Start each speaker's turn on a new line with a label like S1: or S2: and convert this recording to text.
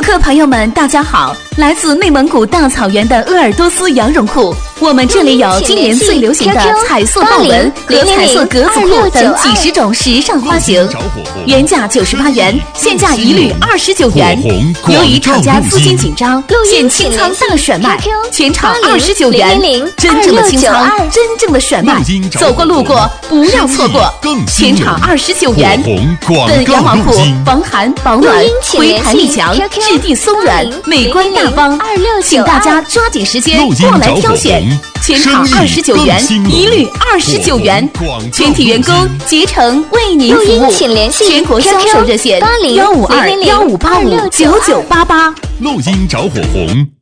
S1: 客朋友们，大家好！来自内蒙古大草原的鄂尔多斯羊绒裤，我们这里有今年最流行的彩色豹纹和彩色格子裤等几十种时尚花型，原价98元，现价一律29元。由于厂家资金紧张，现清仓大甩卖，全场29元，真正的清仓，真正的甩卖，走过路过不要错过，全场29元。本羊毛裤防寒保暖，回弹力强，质地松软，美观大方，请大家抓紧时间过来挑选。全场29元，一律29元，全体员工竭诚为您服务。全国销售热线：15215859988。
S2: 录音找火红。